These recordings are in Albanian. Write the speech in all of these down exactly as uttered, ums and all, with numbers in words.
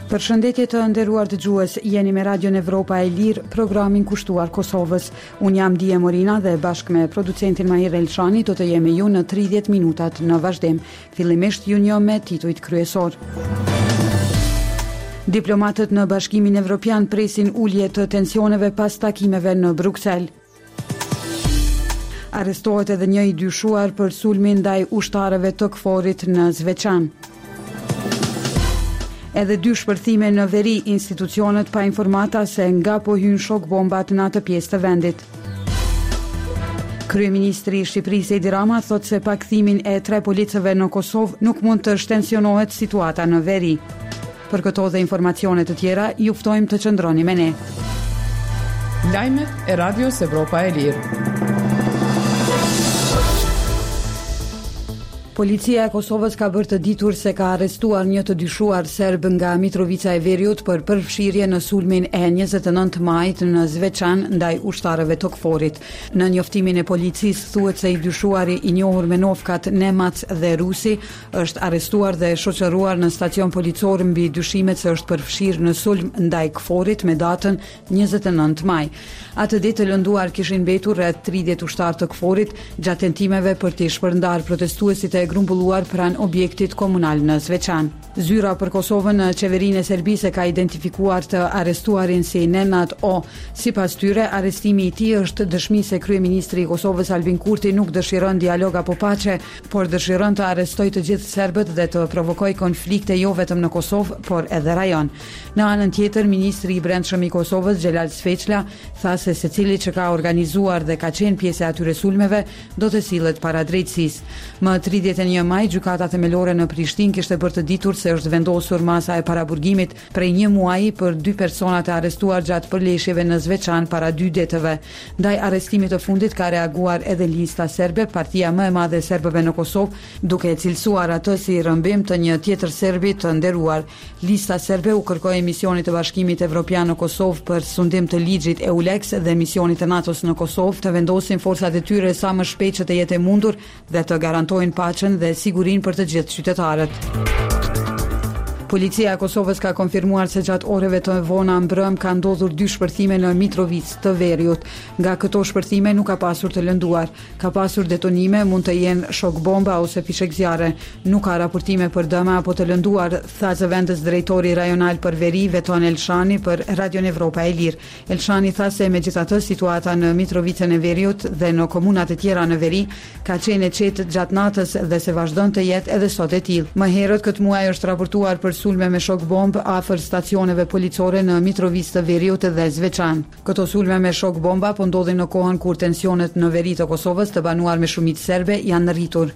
Përshëndetje të nderuar dëgjues, jeni me Radion Evropa e Lirë, programin kushtuar Kosovës. Unë jam Dije Morina dhe bashkë me producentin Mahir Elshani do të jemi ju në tridhjetë minutat në vazhdim. Fillimisht ju njoh me titujt kryesor. Diplomatët në Bashkimin Evropian presin ulje të tensioneve pas takimeve në Bruksel. Arrestohet edhe një i dyshuar për sulmin ndaj ushtarëve të Kforit në Zveçan. Edhe dy shpërthime në veri, institucionet pa informata se nga po hyn shok bombat në atë pjesë të vendit. Kryeministri i Shqipërisë Edi Rama thot se pa kthimin e tre policëve në Kosovë nuk mund të shtensionohet situata në veri. Për këto dhe informacione të tjera, ju ftojmë të qëndroni me ne. Lajmet e Radios Evropa e Lirë. Policia e Kosovës ka bërë të ditur se ka arrestuar një të dyshuar serb nga Mitrovica e Veriut për përfshirje në sulmin e njëzet e nëntë majit në Zveçan ndaj ushtarëve të Kforit. Në njoftimin e policisë thuhet se i dyshuari i njohur me nofkat Nemac dhe Rusi është arrestuar dhe shoqëruar në stacion policor mbi dyshimet se është përfshirë në sulm ndaj Kforit me datën njëzet e nëntë maj. Atë ditë të lënduar kishin mbetur rreth tridhjetë ushtarë të Kforit gjatë tentimeve për të shpërndar protestuesit e grumbulluar pran objektit komunal në Zveçan. Zyra për Kosovën në qeverinë e Serbisë ka identifikuar të arrestuarin si Nenad O. Sipas tyre, arrestimi i tij është dëshmi se kryeministri i Kosovës Albin Kurti nuk dëshiron dialog apo paqe, por dëshiron të arrestojë të gjithë serbët dhe të provokojë konflikte jo vetëm në Kosovë, por edhe rajon. Në anën tjetër, ministri i Brendshëm i Kosovës Xhelal Sveçla tha se secili që ka organizuar dhe ka qenë pjesë e atyre sulmeve do të sillet para drejtësisë. Më tridhjetë e një maj, gjykata themelore në Prishtinë kishte bërë të ditur se është vendosur masa e paraburgimit prej një muaji për dy personat e arrestuar gjatë përleshjeve në Zveçan para dy ditëve. Ndaj arrestimit të fundit ka reaguar edhe Lista Serbe, partia më e madhe e serbëve në Kosovë, duke e cilësuar atë si rrëmbim të një tjetër serbi të nderuar. Lista Serbe u kërkoi misionit të Bashkimit Evropian në Kosovë për sundim të ligjit EULEX dhe misionit të NATO-s në Kosovë të vendosin forcat e tyre sa më shpejt që të jetë e mundur dhe të garantojnë paqen dhe sigurinë për të gjithë qytetarët. Policia e Kosovës ka konfirmuar se gjatë oreve të vona mbrëm ka ndodhur dy shpërthime në Mitrovic të Veriut. Nga këto shpërthime nuk ka pasur të lënduar. Ka pasur detonime, mund të jenë shok bomba ose fishek zjarre. Nuk ka raportime për dëme apo të lënduar, tha zëvendës drejtori rajonal për Veri Veton Elshani për Radion Evropa e Lirë. Elshani tha se megjithatë situata në Mitrovicën e Veriut dhe në komunat e tjera në Veri ka qenë e qetë gjatë natës dhe se vazhdon të jetë edhe sot e tillë. Më herët këtë muaj është raportuar për sulme me shok bomb afër stacioneve policore në Mitrovic të Veriut dhe Zveçan. Këto sulme me shok bomba po ndodhin në kohën kur tensionet në veri të Kosovës, të banuar me shumicë serbe, janë rritur.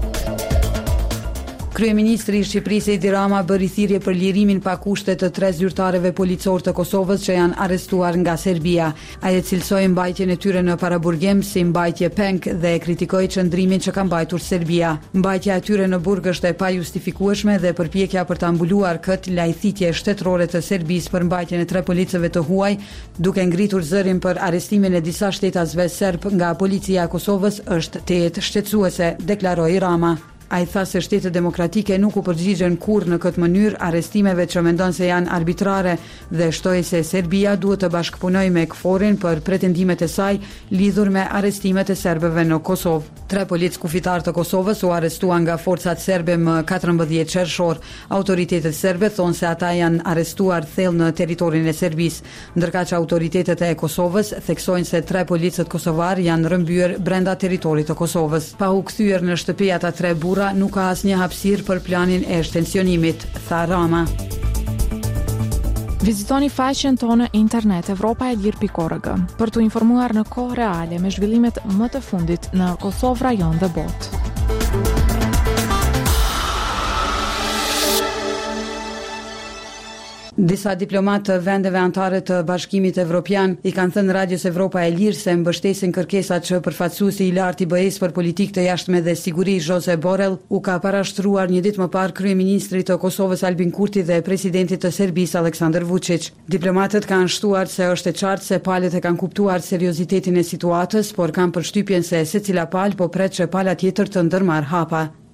Kryeministri i Shqipërisë Edi Rama bëri thirrje për lirimin pa kushte të tre zyrtarëve policor të Kosovës që janë arrestuar nga Serbia. Ai e cilsoi mbajtjen e tyre në paraburgim si mbajtje peng dhe e kritikoi çndrimin që ka mbajtur Serbia. Mbajtja e tyre në burg është e pajustifikueshme dhe përpjekja për ta mbuluar këtë lajthitje shtetërore të Serbisë për mbajtjen e tre policëve të huaj, duke ngritur zërin për arrestimin e disa shtetasve serb nga policia e Kosovës, është tejet shqetësuese, deklaroi Rama. Ai tha se shtetet demokratike nuk u përgjigjen kurrë në këtë mënyrë arrestimeve që mendon se janë arbitrare dhe shtoi se Serbia duhet të bashkëpunojë me Kforin për pretendimet e saj lidhur me arrestimet e serbëve në Kosovë. Tre policë kufitar të Kosovës u arrestuan nga forcat serbe më katërmbëdhjetë qershor. Autoritetet serbe thonë se ata janë arrestuar thellë në territorin e Serbisë, ndërkaq që autoritetet e Kosovës theksojnë se tre policët kosovar janë rrëmbyer brenda territorit të Kosovës. Pa u kthyer në shtëpi ata tre burra nuk ka asnjë hapësirë për planin e shtensionimit, tha Rama. Vizitoni faqen tonë internet evropa e lirë pikë org për të informuar në kohë reale me zhvillimet më të fundit në Kosovë, rajon dhe botë. Disa diplomatë të vendeve anëtare të Bashkimit Evropian i kanë thënë Radios Evropa e Lirë se mbështesin kërkesat që përfaqësuesi i lartë i B E-s për politikë të jashtme dhe siguri Josep Borrell u ka parashtruar një ditë më parë kryeministrit të Kosovës Albin Kurti dhe presidentit të Serbisë Aleksandar Vučić. Diplomatët kanë shtuar se është e qartë se palët e kanë kuptuar seriozitetin e situatës, por kanë përshtypjen se secila palë po pret që pala tjetër të ndërmarrë hapa.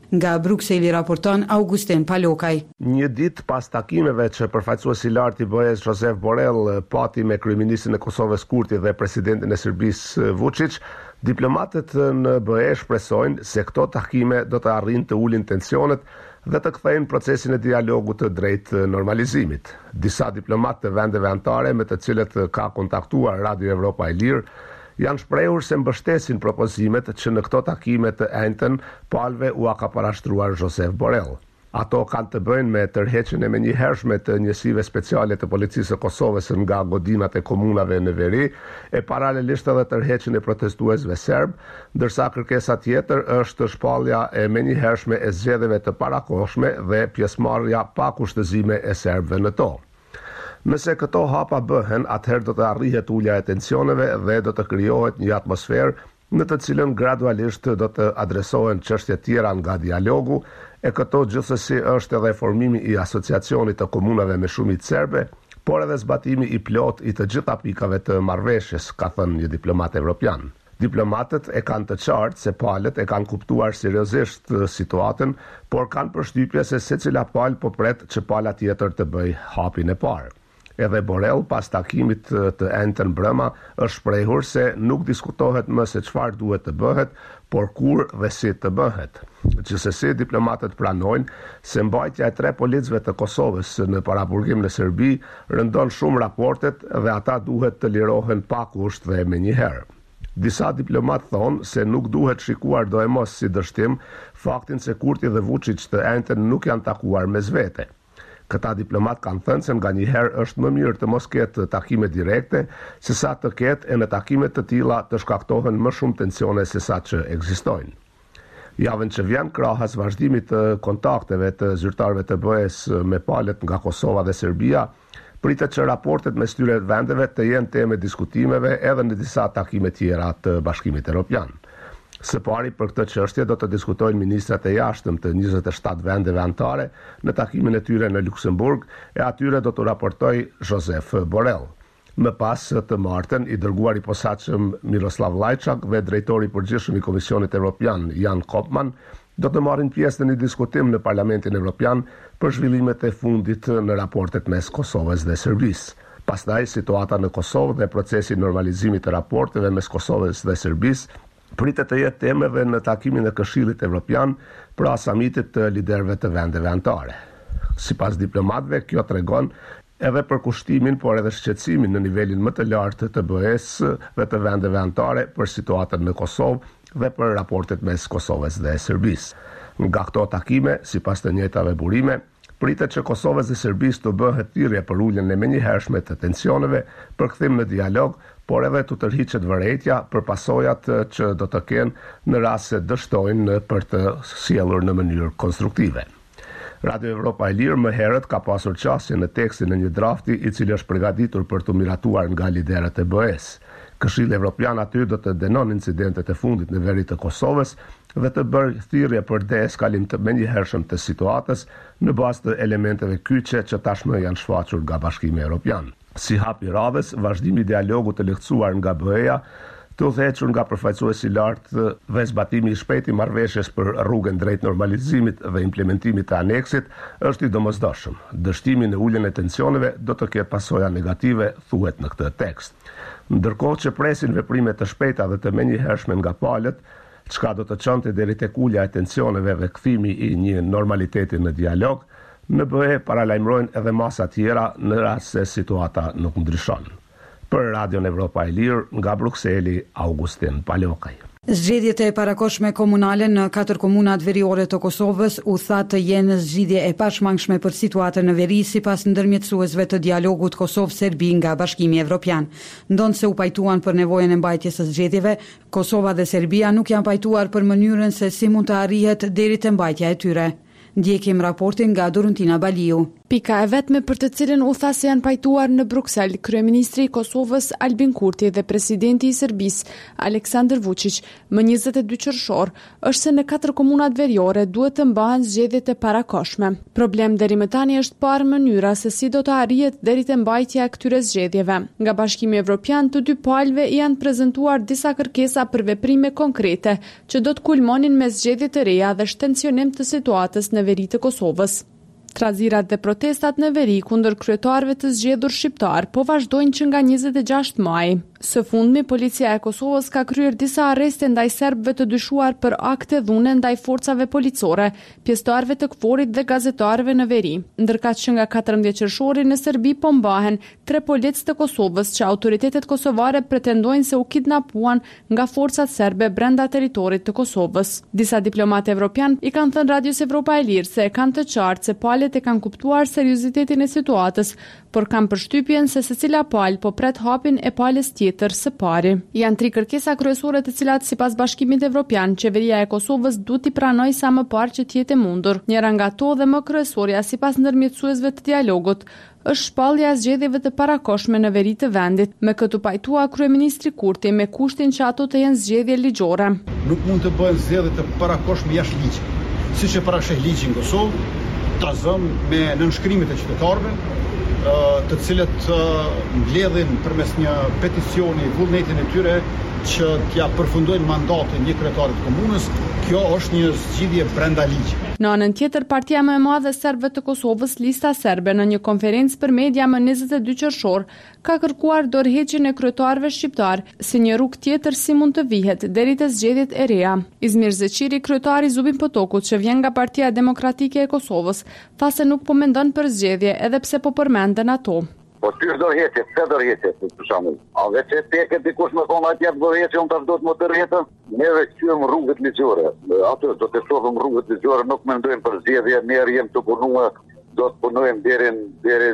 Nga Brukseli raporton Augustin Palokaj. Një ditë pas takimeve që përfaqësuesi i lartë i B E S Josep Borrell pati me kryeministin e Kosovës Kurti dhe presidentin e Serbisë Vučić, diplomatët në B E shpresojnë se këto takime do të arrijnë të ulin tensionet dhe të kthejnë procesin e dialogut të drejt normalizimit. Disa diplomatë të vendeve anëtare me të cilët ka kontaktuar Radio Evropa e Lirë janë shprehur se mbështesin propozimet që në këto takime të enjtën palëve u ka parashtruar Josep Borrell. Ato kanë të bëjnë me tërheqjen e menjëhershme të njësive speciale të policisë së Kosovës nga godinat e komunave në veri, e paralelisht edhe tërheqjen e protestuesve serb, ndërsa kërkesa tjetër është shpallja e menjëhershme e zgjedhjeve të parakohshme dhe pjesëmarrja pa kushtëzime e serbëve në to. Nëse këto hapa bëhen, atëherë do të arrihet ulja e tensioneve dhe do të krijohet një atmosferë në të cilën gradualisht do të adresohen çështje tjera nga dialogu, e këto gjithsesi është edhe formimi i asociacionit të komunave me shumicë serbe, por edhe zbatimi i plot i të gjitha pikave të marrëveshjes, ka thënë një diplomat evropian. Diplomatët e kanë të qartë se palët e kanë kuptuar seriozisht situatën, por kanë përshtypje se secila palë po pret që pala tjetër të bëj hapin e parë. Edhe Borrell pas takimit të enjtën brëma është shprehur se nuk diskutohet më se çfarë duhet të bëhet, por kur dhe si të bëhet. Gjithsesi, diplomatët pranojnë se mbajtja e tre policëve të Kosovës në paraburgim në Serbi rëndon shumë raportet dhe ata duhet të lirohen pa kusht dhe menjëherë. Disa diplomatë thonë se nuk duhet shikuar do e mos si dështim faktin se Kurti dhe Vučić të enjtën nuk janë takuar mes vete. Këta diplomat kanë thënë se nga njëherë është më mirë të mos ketë takime direkte, se sa të ketë e në takime të tilla të shkaktohen më shumë tensione se sa që ekzistojnë. Javën që vjen krahas vazhdimit të kontakteve të zyrtarëve të B E S me palët nga Kosova dhe Serbia, pritet që raportet mes këtyre vendeve të jenë temë diskutimeve edhe në disa takime tjera të Bashkimit Evropian. Së pari për këtë çështje do të diskutojnë ministrat e jashtëm të njëzet e shtatë vendeve anëtare në takimin e tyre në Luksemburg, e atyre do të raportojë Josep Borrell. Më pas të martën, i dërguar i posaçëm Miroslav Lajçak dhe drejtori i përgjithshëm i Komisionit Evropian Jan Koopman do të marrin pjesë në një diskutim në Parlamentin Evropian për zhvillimet e fundit në raportet mes Kosovës dhe Serbisë. Pastaj situata në Kosovë dhe procesi i normalizimit të raporteve mes Kosovës dhe Serbisë pritet të jetë temë edhe në takimin e Këshillit Evropian pra samitit të liderëve të vendeve anëtare. Sipas diplomatëve, kjo tregon edhe për kushtimin, por edhe shqetësimin në nivelin më të lartë të B E S dhe të vendeve anëtare për situatën në Kosovë dhe për raportet mes Kosovës dhe Serbisë. Nga këto takime, sipas të njëjtave burime, pritet që Kosovës dhe Serbisë të bëhet thirrje për uljen e menjëhershme të tensioneve, për kthim në dialog, por edhe të tërhiqet vërejtja për pasojat që do të kenë në rast se dështojnë për të sjellur në mënyrë konstruktive. Radio Evropa e Lirë më herët ka pasur qasje në tekstin e një drafti i cili është përgatitur për të miratuar nga liderët e B E S. Këshilli Evropian aty do të denon incidentet e fundit në veri të Kosovës dhe të bërë thirrje për deeskalim të menjëhershëm të situatës në bazë të elementeve kyçe që tashmë janë shfaqur nga Bashkimi Evropian. Si hap i radhës, vazhdimi i dialogut të lehtësuar nga B E A, të udhëhequr nga përfaqësuesi i lartë dhe zbatimi i shpejtë i marrëveshjes për rrugën drejt normalizimit dhe implementimit të aneksit është i domosdoshëm. Dështimi në uljen e tensioneve do të ketë pasoja negative, thuhet në këtë tekst. Ndërkohë që presin veprime të shpejta dhe të menjëhershme nga palët, çka do të çonte deri tek ulja e tensioneve dhe kthimi i një normaliteti në dialog, në B E paralajmërojnë edhe masa tjera në rast se situata nuk ndryshon. Për Radion Evropa e Lirë, nga Brukseli, Augustin Palokaj. Zgjedhjet e parakohshme komunale në katër komunat veriore të Kosovës u tha të jenë zgjidhje e pashmangshme për situatën në veri sipas ndërmjetësuesve të dialogut Kosovë-Serbi nga Bashkimi Evropian. Ndonse u pajtuan për nevojën e mbajtjes së zgjedhjeve, Kosova dhe Serbia nuk janë pajtuar për mënyrën se si mund të arrihet deri te mbajtja e tyre. Ndjekim raportin nga Doruntina Baliu. Pika e vetme për të cilën u tha se janë pajtuar në Bruksel, kryeministri i Kosovës Albin Kurti dhe presidenti i Serbisë Aleksandar Vučić më njëzet e dy qershor, është se në katër komunat veriore duhet të mbahen zgjedhjet e parakohshme. Problem deri më tani është parë mënyra se si do të arrihet deri te mbajtja e këtyre zgjedhjeve. Nga Bashkimi Evropian, të dy palëve janë prezantuar disa kërkesa për veprime konkrete që do të kulmonin me zgjedhje të reja dhe shtensionim të situatës në veri të Kosovës. Trazirat dhe protestat në veri kundër kryetarëve të zgjedhur shqiptar po vazhdojnë që nga njëzet e gjashtë maj. Së fundmi, policia e Kosovës ka kryer disa arreste ndaj serbëve të dyshuar për akte dhune ndaj forcave policore, pjesëtarëve të KFOR-it dhe gazetarëve në veri. Ndërkaq që nga katërmbëdhjetë qershori në Serbi po mbahen tre policë të Kosovës që autoritetet kosovare pretendojnë se u kidnapuan nga forcat serbe brenda territorit të Kosovës. Disa diplomatë evropian i kanë thënë Radios Evropa e Lirë se e kanë të qartë se palët e kanë kuptuar seriozitetin e situatës, por kanë përshtypjen se secila palë po pret hapin e palës tjetër së pari. Janë tri kërkesa kryesore të cilat sipas Bashkimit Evropian, qeveria e Kosovës duhet i pranojë sa më parë që të jetë mundur. Njëra nga to dhe më kryesorja sipas ndërmjetësuesve të dialogut është shpallja e zgjedhjeve të parakohshme në veri të vendit, me këtë pajtua kryeministri Kurti me kushtin që ato të jenë zgjedhje ligjore. Nuk mund të bëhen zgjedhje të parakohshme jashtë ligjit, siç e parasheh ligji në Kosovë, trazëm me nënshkrimet e qytetarëve, të cilët mbledhin përmes një peticioni vullnetin e tyre që t'ja përfundojnë mandatin një kryetarit të komunës. Kjo është një zgjidhje brenda ligjit. Në anën tjetër, partia më e madhe serbëve të Kosovës, Lista Serbe, në një konferencë për media më njëzet e dy qershor, ka kërkuar dorëheqjen e kryetarëve shqiptar si një rrugë tjetër si mund të vihet deri te zgjedhjet e reja. Izmir Zeqiri, kryetari i Zubin Potokut, që vjen nga Partia Demokratike e Kosovës, tha se nuk po mendon për zgjedhje edhe pse po përmenden ato. Po ty është dorëheqje, pse dorëheqje, për shembull. A vetë peket dikush më thonë atje dorëheqje, unë tash do të më dorëheqem. Neve qyem rrugët ligjore. Atë do të shohim rrugët ligjore, nuk mendojmë për zgjedhje, ne jemi të punuar, do të punojmë deri deri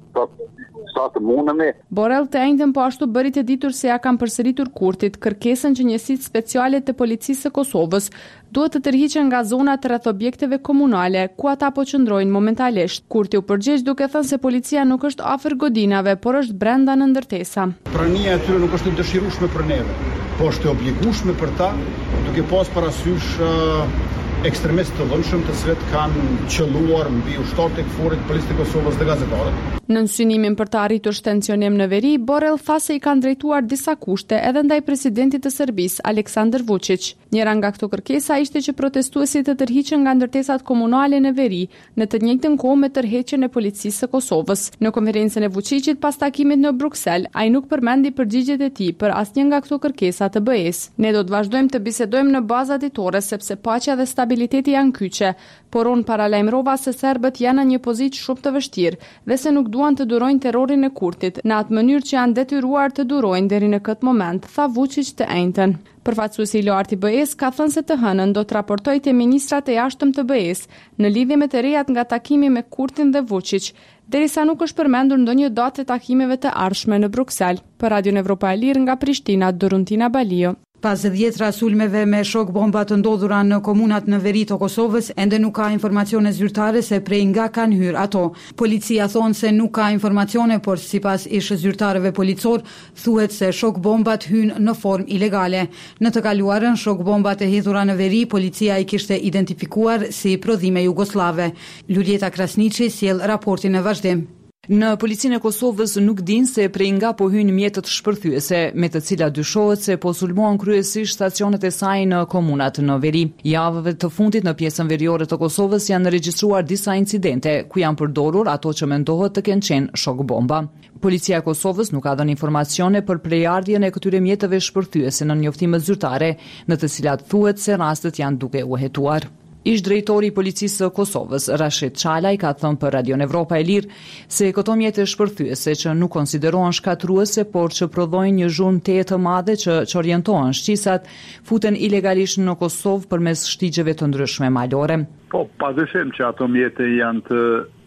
sa të mundemi. Borrell të njëjtën po ashtu bëri të ditur se ja kanë përsëritur Kurtit kërkesën që njësitë speciale të policisë së Kosovës duhet të tërhiqen nga zonat rreth objekteve komunale ku ata po qëndrojnë momentalisht. Kurti u përgjigj duke thënë se policia nuk është afër godinave, por është brenda në ndërtesa. Prania e tyre nuk është e dëshirueshme për neve, po është e obligueshme për ta, duke pas parasysh uh, ekstremistë të dhunshëm të cilët kanë qelluar mbi ushtarët e KFOR-it, policë të Kosovës dhe gazetarët. Në synimin për të arritur shtensionim në veri, Borrell tha se i kanë drejtuar disa kushte edhe ndaj presidentit të Serbisë, Aleksandar Vučić. Njëra nga këto kërkesa ishte që protestuesit të tërhiqen nga ndërtesat komunale në veri, në të njëjtën kohë me tërheqjen e policisë së Kosovës. Në konferencën e Vučićit pas takimit në Bruksel, ai nuk përmendi përgjigjet e tij për asnjë nga këto kërkesa të B E-s. Ne do të vazhdojmë të bisedojmë në baza ditore sepse paqja dhe stabiliteti janë kyçe, por unë paralajmërova se serbët janë në një pozitë shumë të vështirë dhe se nuk duan të durojnë terrorin e Kurtit në atë mënyrë që janë detyruar të durojnë deri në këtë moment, tha Vučić të njëjtën. Përfaqësuesi i lartë i B E-s ka thënë se të hënën do të raportojë te ministrat e jashtëm të B E-s në lidhje me të rejat nga takimi me Kurtin dhe Vučić, derisa nuk është përmendur ndonjë datë e takimeve të ardhshme në Bruksel. Për Radion Evropa e Lirë nga Prishtina, Doruntina Balio. Pas dhjetra sulmeve me shok bomba të ndodhura në komunat në veri të Kosovës, ende nuk ka informacione zyrtare se prej nga kanë hyrë ato. Policia thonë se nuk ka informacione, por sipas ish zyrtarëve policor, thuhet se shok bombat hynë në formë ilegale. Në të kaluarën, shok bombat e hedhura në veri, policia i kishte identifikuar si prodhime jugoslave. Luljeta Krasniqi sjell raportin e vazhdim. Në policinë e Kosovës nuk din se prej nga po hynë mjetët shpërthyese, me të cilat dyshohet se po sulmuan kryesisht stacionet e saj në komunat në veri. Javëve të fundit në pjesën veriore të Kosovës janë regjistruar disa incidente, ku janë përdorur ato që mendohet të kenë qenë shok bomba. Policia e Kosovës nuk ka dhënë informacione për prejardhjen e këtyre mjetëve shpërthyese në njoftimet zyrtare, në të cilat thuhet se rastet janë duke u hetuar. Ish drejtori i policisë së Kosovës, Rashid Çalaj, ka thënë për Radion Evropa e Lirë se këto mjete shpërthyese që nuk konsiderohen shkatruese, por që prodhojnë një zhurmë teje të madhe që, që orientohen shqisat, futen ilegalisht në Kosovë përmes shtigjeve të ndryshme malore. Po, padyshim që ato mjete janë të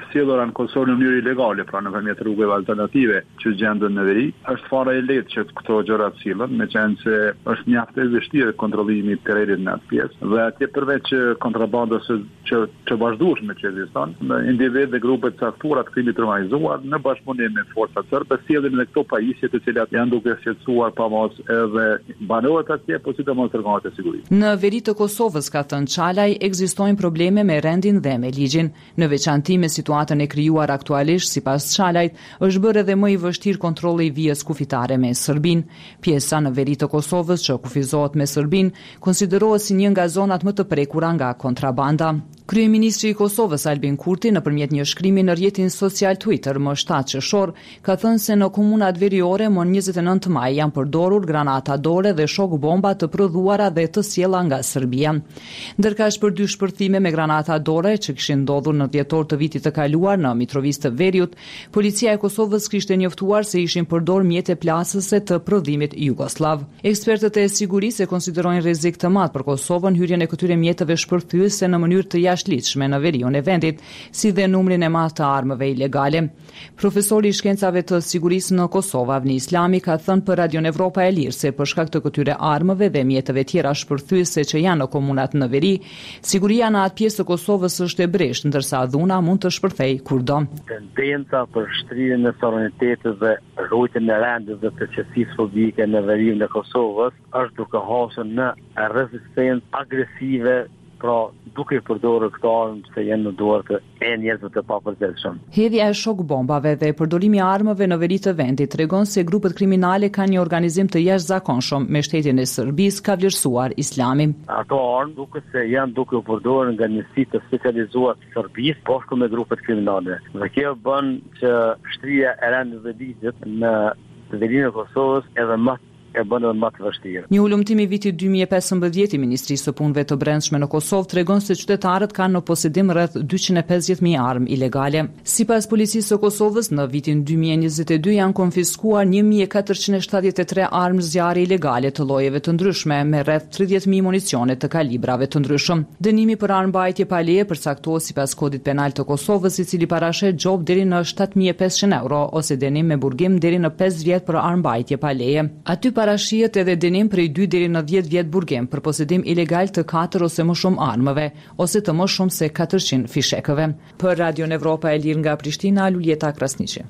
sjellura në Kosovë në mënyrë ilegale, pra nëpërmjet rrugëve alternative që gjenden në veri, është fare e lehtë që këto gjëra të sillen, meqenëse se është mjaft e vështirë kontrollimi i terrenit në atë pjesë. Dhe atje përveç kontrabandës që që vazhdueshme që ekziston, individë dhe grupe të caktuara të krimit të organizuar në bashkëpunim me forcat serbe sjellin edhe këto pajisje të cilat janë duke shqetësuar pa mos edhe banorët atje, po sidomos organet e sigurisë. Në veri të Kosovës, ka thënë Çalaj, ekzistojnë probleme me rendin dhe me ligjin. Në veçanti me situatën e krijuar aktualisht, sipas Çalajt, është bërë edhe më i vështirë kontrolli i vijës kufitare me Serbinë. Pjesa në veri të Kosovës që kufizohet me Serbinë konsiderohet si një nga zonat më të prekura nga kontrabanda. Kryeministri i Kosovës Albin Kurti nëpërmjet një shkrimi në rrjetin social Twitter më shtatë qershor ka thënë se në komunat veriore më njëzet e nëntë maj janë përdorur granata dore dhe shok bomba të prodhuara dhe të sjella nga Serbia. Ndërkaq për dy shpërthime me granata dore që kishin ndodhur në dhjetor të vitit të kaluar në Mitrovisë të Veriut, policia e Kosovës kishte njoftuar se ishin përdor mjete plasëse të prodhimit jugoslav. Ekspertët e sigurisë e konsiderojnë rrezik të madh për Kosovën hyrjen e këtyre mjeteve shpërthyese në mënyrë të jashtëligjshme në veriun e vendit, si dhe numrin e madh të armëve ilegale. Profesori i shkencave të sigurisë në Kosovë, Avni Islami, ka thënë për Radion Evropa e Lirë se për shkak të këtyre armëve dhe mjeteve tjera shpërthyese që janë në komunat në veri, siguria në atë pjesë të Kosovës është e bresht, ndërsa dhuna mund të shpërthej kudo. Tendenca për shtrirjen e suverenitetit dhe rrujtjen e rendit dhe të qetësisë publike në veriun e Kosovës është duke hasur në rezistencë agresive, pra duke përdorur këto armë që janë në dorë të njerëzve të papërgjithshëm. Hedhja e shok bombave dhe përdorimi i armëve në veri të vendit tregon se grupet kriminale kanë një organizim të jashtëzakonshëm me shtetin e Serbisë, ka vlerësuar Islami. Ato armë duke se janë duke u përdorur nga njësi të specializuar të Serbisë bashkë me grupet kriminale. Dhe kjo bën që shtrirja e rendit dhe ligjit në verinë e Kosovës edhe më e bën edhe më të vështirë. Një ulëmtim i vitit dy mijë e pesëmbëdhjetë i Ministrisë së Punëve të Brendshme në Kosovë tregon se qytetarët kanë në posedim rreth dyqind e pesëdhjetë mijë armë ilegale. Sipas policisë së Kosovës, në vitin dy mijë e njëzet e dy janë konfiskuar një mijë e katërqind e shtatëdhjetë e tre armë zjarri ilegale të llojeve të ndryshme me rreth tridhjetë mijë municione të kalibrave të ndryshëm. Dënimi për armbajtje pa leje përcaktohet sipas kodit penal të Kosovës, i cili parashet gjop deri në shtatë mijë e pesëqind euro ose dënim me burgim deri në pesë vjet për armbajtje pa leje. Aty parashihet edhe dënim prej dy deri në dhjetë vjet burgim për posedim ilegal të katër ose më shumë armëve ose të më shumë se katërqind fishekëve. Për Radion Evropa e Lirë nga Prishtina, Luljeta Krasniqi.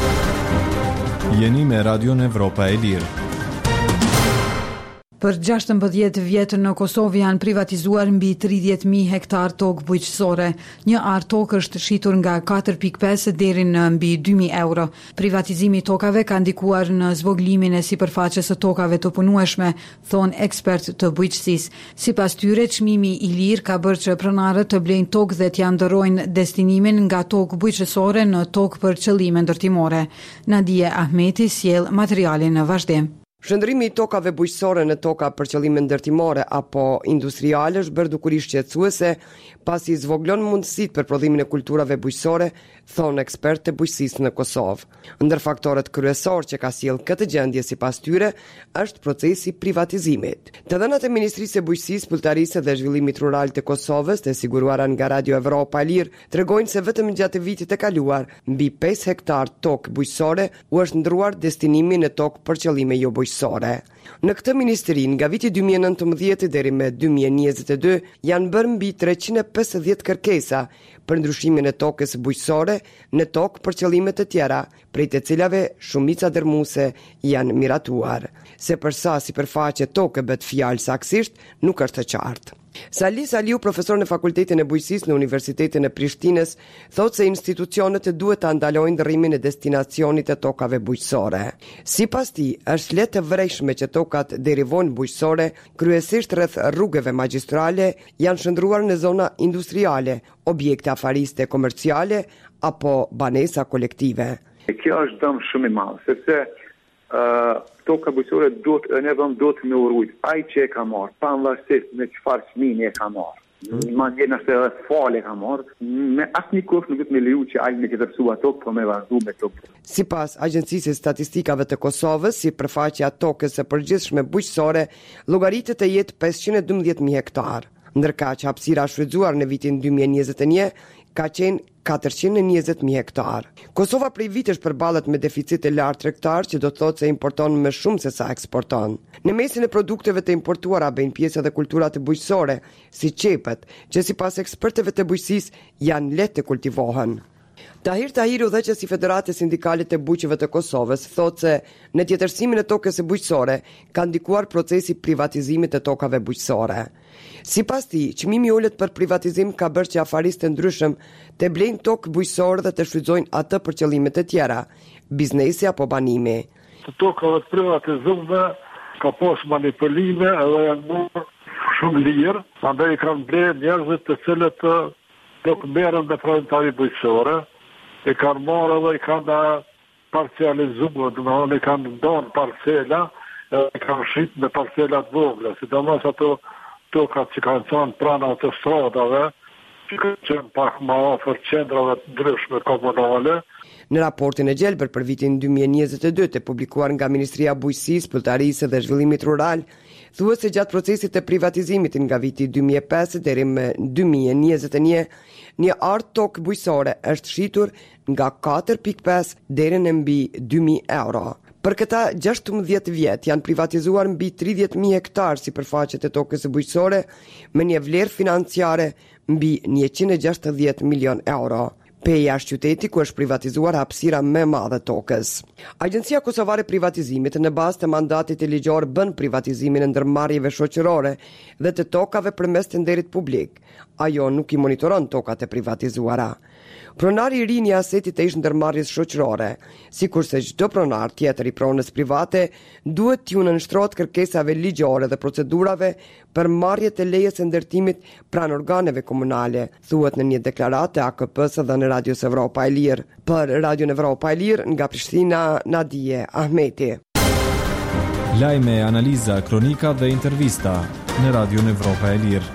Jeni me Radion Evropa e Lirë. Për gjashtëmbëdhjetë vjet në Kosovë janë privatizuar mbi tridhjetë mijë hektar tokë bujqësore. Një ar tokë është shitur nga katër pikë pesë deri në mbi dy mijë euro. Privatizimi i tokave ka ndikuar në zvoglimin e sipërfaqes së tokave të punueshme, thonë ekspert të bujqësisë. Sipas tyre, çmimi i lirë ka bërë që pronarët të blejnë tokë dhe t'ja ndërrojnë destinimin nga tokë bujqësore në tokë për qëllime ndërtimore. Nadia Ahmeti sjell materialin në vazhdim. Shëndrimi i tokave bujqësore në toka për qëllime ndërtimore apo industriale është bërë dukurish qetësuese pasi zvoglon mundësitë për prodhimin e kulturave bujqësore, thonë ekspertë të bujqësisë në Kosovë. Ndër faktorët kryesor që ka sjellë këtë gjendje sipas tyre është procesi i privatizimit. Të dhënat e Ministrisë së Bujqësisë, Pulltarisë dhe Zhvillimit Rural të Kosovës, të siguruara nga Radio Evropa e Lirë, tregojnë se vetëm gjatë vitit të kaluar, mbi pesë hektar tokë bujqësore u është ndruar destinimi në tokë për qëllime jo bujqësore. Në këtë ministri, nga viti dy mijë e nëntëmbëdhjetë deri me dy mijë e njëzet e dy, janë bërë mbi treqind e pesëdhjetë kërkesa për ndryshimin e tokës bujqësore në tokë për qëllime të tjera, prej të cilave shumica dërmuese janë miratuar. Se për sa sipërfaqe tokë bëhet fjalë saktësisht, nuk është e qartë. Sali Saliu, profesor në Fakultetin e Bujqësisë në Universitetin e Prishtinës, thotë se institucionet duhet të ndalojnë ndërrimin e destinacionit të tokave bujqësore. Sipas tij, është lehtë të vërejshme që tokat derivojnë bujqësore, kryesisht rreth rrugëve magjistrale, janë shndruar në zona industriale, objekte afariste komerciale apo banesa kolektive. Kjo është dëm shumë i madh, sepse Uh, toka bujqësore duhet ne vëm duhet me urujt. Ai që e ka marrë, pa varësisht me çfarë çmimi e ka marrë. Mm. Ma ndjen se edhe fale ka marrë, me asnjë kusht nuk do të më leju që ai me të tërësua tokë, po me vazhdu me tokë. Sipas Agjencisë së Statistikave të Kosovës, sipërfaqja e tokës së përgjithshme bujqësore llogaritet të jetë pesëqind e dymbëdhjetë mijë hektar. Ndërkaq hapësira shfrytzuar në vitin dy mijë e njëzet e një ka qenë katërqind e njëzet mijë hektar. Kosova prej vitesh përballet me deficit të lartë tregtar, që do të thotë se importon më shumë se sa eksporton. Në mesin e produkteve të importuara bëjnë pjesë edhe kultura të bujqësore, si qepët, që sipas ekspertëve të bujqësisë janë lehtë të kultivohen. Tahir Tahiri, udhëheqësi i Federatës Sindikale të Bujqeve të Kosovës, thotë se në tjetërsimin e tokës së bujqësore ka ndikuar procesi privatizimit të tokave bujqësore. Sipas tij, çmimi i ulët për privatizim ka bërë që afaristë të ndryshëm të blejnë tokë bujqësore dhe të shfrytëzojnë atë për qëllime të tjera, biznesi apo banimi. Të tokave të privatizuara ka pas manipulime edhe janë marrë shumë lirë, andaj kanë blerë njerëzit të cilët do të merren me pronari bujqësore, e kanë marrë dhe i kanë parcializuar, do të thonë i kanë dhënë parcela, e kanë shit me parcela të vogla, sidomos ato tokat që kanë qenë pranë autostradave, që kanë qenë pak më afër qendrave të ndryshme komunale. Në raportin e gjelbër për vitin dy mijë e njëzet e dy të publikuar nga Ministria e Bujqësisë, Pronërisë dhe Zhvillimit Rural, thuhet se gjatë procesit të privatizimit nga viti dy mijë e pesë deri më dy mijë e njëzet e një, një art tokë bujqësore është shitur nga katër pikë pesë deri në mbi dy mijë euro. Për këta gjashtëmbëdhjetë vjet janë privatizuar mbi tridhjetë mijë hektar sipërfaqe të tokës së bujqësore me një vlerë financiare mbi njëqind e gjashtëdhjetë milion euro. Pe jashtë qyteti ku është privatizuar hapësira më e madhe tokës. Agjencia Kosovare e Privatizimit në bazë të mandatit të ligjor bën privatizimin e ndërmarrjeve shoqërore dhe të tokave përmes tenderit publik. Ajo nuk i monitoron tokat e privatizuara. Pronari i ri i asetit të ish ndërmarrjes shoqërore, sikurse çdo pronar tjetër i pronës private, duhet t'ju nënshtrohet kërkesave ligjore dhe procedurave për marrje të lejes së ndërtimit pranë organeve komunale, thuhet në një deklaratë A K P-s dhe në Radios Evropa e Lirë. Për Radion Evropa e Lirë, nga Prishtina, Nadije Ahmeti. Lajme, analiza, kronika dhe intervista në Radion Evropa e Lirë.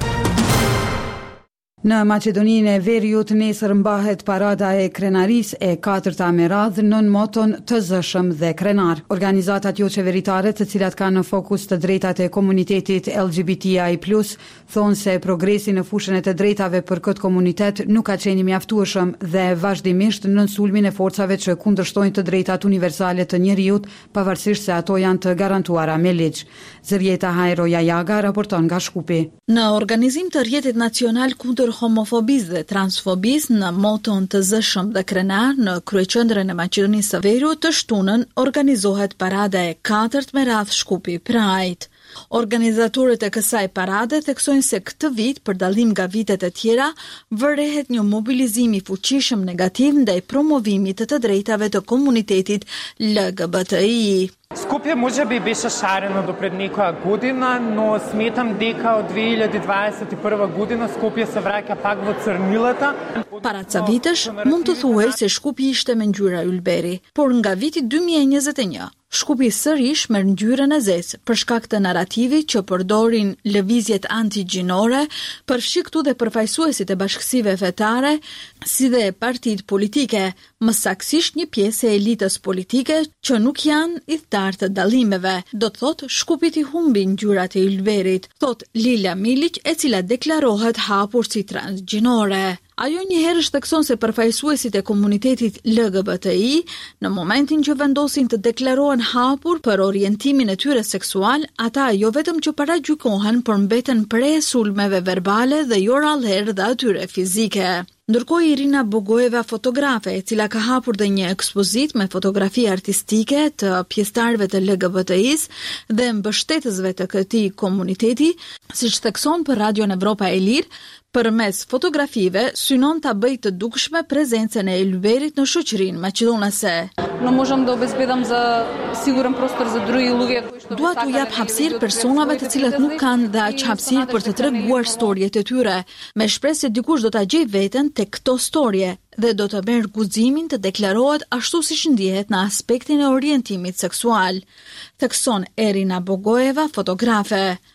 Në Maqedoninë e Veriut nesër mbahet parada e krenarisë e katërta me radhë nën moton të zëshëm dhe krenar. Organizatat jo qeveritare, të cilat kanë në fokus të drejtat e komunitetit L G B T I plus, thonë se progresi në fushën e të drejtave për këtë komunitet nuk ka qenë i mjaftueshëm dhe vazhdimisht nën sulmin e forcave që kundërshtojnë të drejtat universale të njerëzit, pavarësisht se ato janë të garantuara me ligj. Zërjeta Hajro Jajaga raporton nga Shkupi. Në organizim të rrjetit nacional kundër homofobisë dhe transfobisë në moton të zëshëm dhe krenar në kryeqendrën e Maqedonisë së Veriut të shtunën organizohet parada e katërt me radhë Shkupi Pride. Organizatorët e kësaj parade theksojnë se këtë vit, për dallim nga vitet e tjera, vërehet një mobilizim i fuqishëm negativ ndaj promovimit të të drejtave të komunitetit L G B T I. Скопје може би беше шарено до пред некоја година, но сметам дека од две илјади дваесет и прва година Скопје се враќа пак во црнилата. Para ca vitesh, mund të thuhej se Shkupi ishte me ngjyra ylberi, por nga viti dy mijë e njëzet e një, Shkupi sërish merr ngjyrën e zezë për shkak të narrativit që përdorin lëvizjet antigjinore, përfshi këtu dhe përfaqësuesit e bashkësive fetare, si dhe partitë politike, më saktësisht një pjesë e elitës politike që nuk janë idhtar të dallimeve. Do të thotë Shkupit i humbi ngjyrat e ylberit, thot Lila Miliq, e cila deklarohet hapur si transgjinore. Ajo njëherë shtekson se përfaqësuesit e komunitetit L G B T I, në momentin që vendosin të deklarohen hapur për orientimin e tyre seksual, ata jo vetëm që paragjykohen, por mbeten pre sulmeve verbale dhe jo rallëherë dhe atyre fizike. Ndërkohë Irina Bogojeva, fotografe, e cila ka hapur dhe një ekspozit me fotografi artistike të pjesëtarëve të L G B T I-s dhe mbështetësve të këtij komuniteti, siç thekson për Radion Evropa e Lirë, përmes fotografive synon ta bëjë të dukshme prezencën e ylberit në shoqërinë maqedonase. Не можам да обезбедам за сигурен простор за други луѓе кои што Dua t'u jap hapësirë personave të cilët nuk kanë dhe aq hapësirë për të treguar storjet e tyre, me shpresë se dikush do ta gjejë veten tek këto storje dhe do të merr guximin të deklarohet ashtu siç ndihet në aspektin e orientimit seksual, thekson Erina Bogojeva, fotografe.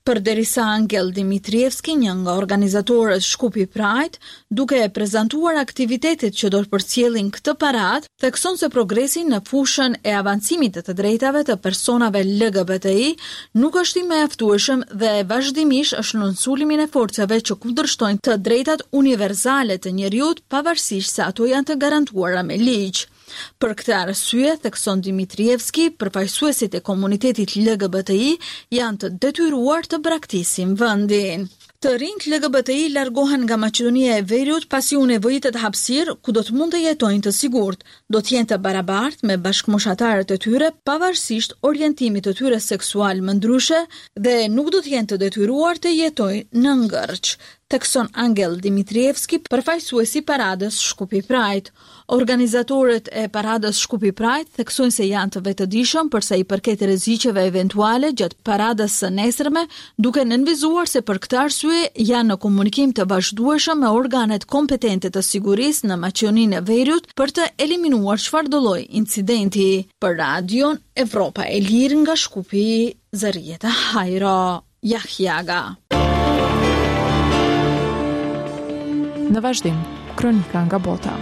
Përderisa Angel Dimitrievski, një nga organizatorët Shkupi Pride, duke e prezantuar aktivitetet që do të përcjellin këtë paradë, thekson se progresi në fushën e avancimit të të drejtave të personave L G B T I nuk është i mjaftueshëm dhe vazhdimisht është në sulmin e forcave që kundërshtojnë të drejtat univerzale të njerëzit, pavarësisht se ato janë të garantuara me ligj. Për këtë arsye, thekson Dimitrievski, përfaqësuesit e komunitetit L G B T I janë të detyruar të braktisin vendin. Të rinjt L G B T I largohen nga Maqedonia e Veriut pasi u nevojitet hapësirë ku do të mund të jetojnë të sigurt, do të jenë të barabartë me bashkëmoshatarët e tyre pavarësisht orientimit të tyre seksual më ndryshe dhe nuk do të jenë të detyruar të jetojnë në ngërç, thekson Angel Dimitrievski, përfaqësuesi paradës Shkupi Pride. Organizatorët e paradës Shkupi Pride theksojnë se janë të vetëdijshëm për sa i përket rreziqeve eventuale gjatë paradës së nesërme, duke nënvizuar se për këtë arsye janë në komunikim të vazhdueshëm me organet kompetente të sigurisë në Maqedoninë e Veriut për të eliminuar çfarëdo lloj incidenti. Për Radion Evropa e Lirë nga Shkupi, Zarieta Hajro, Jahjaga. Në vazhdim, kronika nga bota.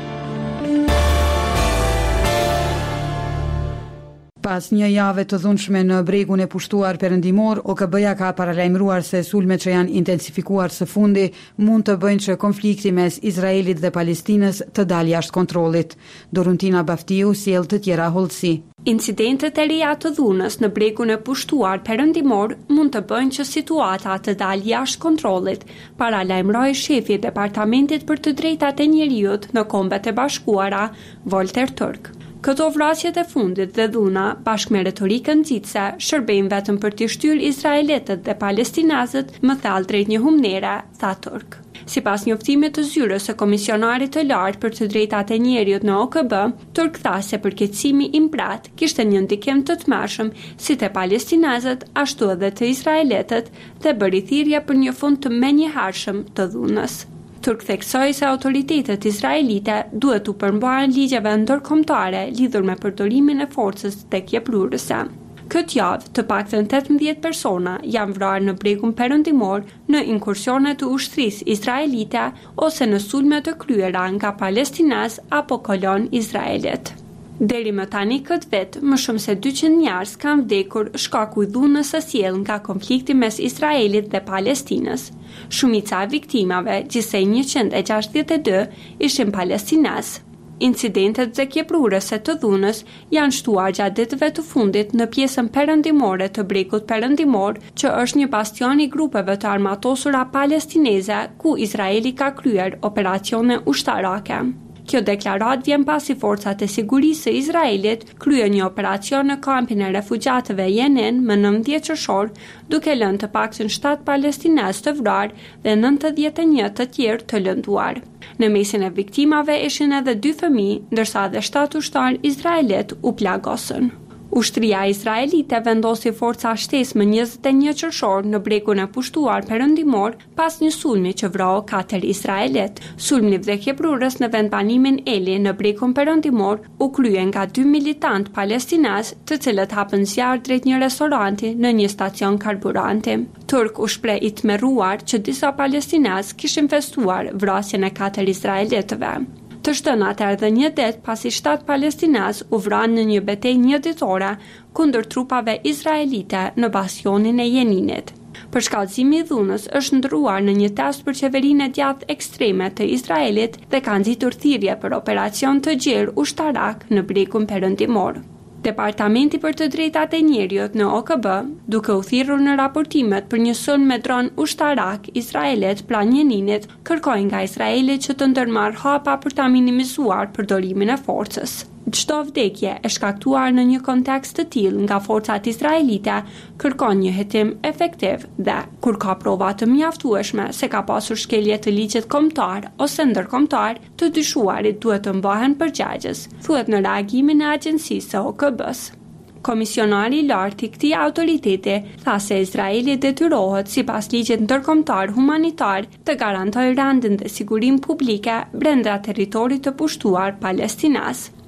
Pas një jave të dhunshme në bregun e pushtuar perëndimor, O K B-ja ka paralajmëruar se sulmet që janë intensifikuar së fundi mund të bëjnë që konflikti mes Izraelit dhe Palestinës të dalë jashtë kontrollit. Doruntina Baftiu sjell të tjera hollësi. Incidentet e reja të dhunës në bregun e pushtuar perëndimor mund të bëjnë që situata të dalë jashtë kontrollit, paralajmëroi shefi i Departamentit për të Drejtat e Njerëzit në Kombet e Bashkuara, Volter Turk. Këto vrasjet e fundit dhe dhuna, bashkë me retorikën nxitse, shërbejnë vetëm për të shtyrë izraeletët dhe palestinazët më thellë drejt një humnere, tha Turk. Sipas njoftimit të zyrës së komisionarit të lartë për të drejtat e njerëzit në O K B, Turk tha se përkeqësimi i mbrat kishte një ndikim të tmerrshëm si te palestinazët ashtu edhe te izraeletët dhe bëri thirrje për një fund të menjëhershëm të dhunës. Turk theksoi se autoritetet izraelite duhet të përmbajnë ligjeve ndërkombëtare lidhur me përdorimin e forcës tek jeprurëse. Këtë javë, të paktën tetëmbëdhjetë persona janë vrarë në bregun perëndimor në inkursione të ushtrisë izraelite ose në sulme të kryera nga palestinaz apo kolon izraelit. Deri më tani këtë vit, më shumë se dyqind njerëz kanë vdekur shkaku i dhunës së sjellë nga konflikti mes Izraelit dhe Palestinës. Shumica e viktimave, gjithsej njëqind e gjashtëdhjetë e dy, ishin palestinaz. Incidentet zgjeprurëse të dhunës janë shtuar gjatë ditëve të fundit në pjesën perëndimore të bregut perëndimor, që është një bastion i grupeve të armatosura palestineze ku Izraeli ka kryer operacione ushtarake. Kjo deklarat vjen pasi forcat e sigurisë së Izraelit kryen një operacion në kampin e refugjatëve Jenin më nëntëdhjetë qershor, duke lënë të paktën shtatë palestinez të vrarë dhe nëntëdhjetë e një të tjerë të lënduar. Në mesin e viktimave ishin edhe dy fëmijë, ndërsa edhe shtatë ushtarë izraelit u plagosën. Ushtria izraelite vendosi forca shtesë më njëzet e një qershor në bregun e pushtuar perëndimor pas një sulmi që vrau katër izraelit. Sulmi vdekjeprurës në vendbanimin Eli në bregun perëndimor u krye nga dy militant palestinaz, të cilët hapën zjarr drejt një restoranti në një stacion karburanti. Turk u shpreh i tmerruar që disa palestinaz kishin festuar vrasjen e katër izraelitëve. Të shtënat erdhe një det pasi shtatë palestinaz u vranë në një betejë një ditore kundër trupave izraelite në bastionin e Jeninit. Përshkallëzimi i dhunës është ndrruar në një test për qeverinë e djathtë ekstreme të Izraelit dhe ka nxitur thirrje për operacion të gjerë ushtarak në bregun perëndimor. Departamenti për të drejtat e njerëzit në O K B, duke u thirrur në raportimet për një sulm me dron ushtarak izraelit pranë Jeninit, kërkoi nga Izraeli që të ndërmarrë hapa për ta minimizuar përdorimin e forcës. Çdo vdekje e shkaktuar në një kontekst të tillë nga forcat izraelite kërkon një hetim efektiv dhe, kur ka prova të mjaftueshme se ka pasur shkelje të ligjit kombëtar ose ndërkombëtar, të dyshuarit duhet të mbahen përgjegjës, thuhet në reagimin e agjencisë së O K B-s. Komisionari i lartë i këtij autoriteti tha se Izraeli detyrohet sipas ligjit ndërkombëtar humanitar të garantojë rendin dhe sigurinë publike brenda territorit të pushtuar palestinaz.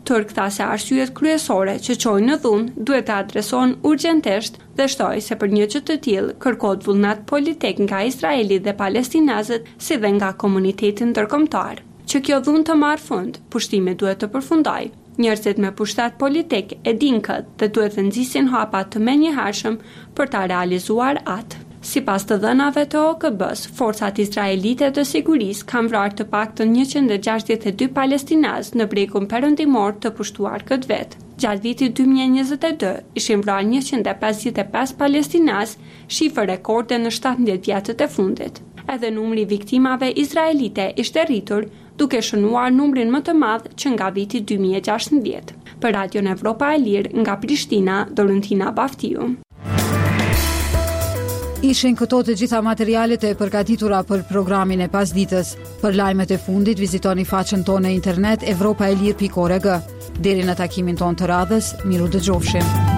Turk tha se arsyet kryesore që çojnë në dhunë duhet të adresohen urgjentisht dhe shtoi se për një gjë të tillë kërkohet vullnet politik nga Izraeli dhe palestinezët si dhe nga komuniteti ndërkombëtar. Që kjo dhunë të marrë fund, pushtimi duhet të përfundojë. Njerëzit me pushtet politik e din këtë dhe duhet të nxisin hapa të menjëhershëm për ta realizuar atë. Sipas të dhënave të O K B-s, forcat izraelite të sigurisë kanë vrarë të paktën njëqind e gjashtëdhjetë e dy palestinezë në brekun perëndimor të pushtuar këtë vit. Gjatë vitit dy mijë e njëzet e dy ishin vrarë njëqind e pesëdhjetë e pesë palestinezë, shifër rekorde në shtatëdhjetë vjetët e fundit. Edhe numri i viktimave izraelite ishte rritur, duke shënuar numrin më të madh që nga viti dy mijë e gjashtëdhjetë. Për Radion Evropa e Lirë nga Prishtina, Dorentina Baftiu. Ishin këto të gjitha materialet e përgatitura për programin e pasditës. Për lajmet e fundit vizitoni faqen tonë në internet evropaelir pikë org. Deri në takimin tonë të radhës, miru dëgjofshim.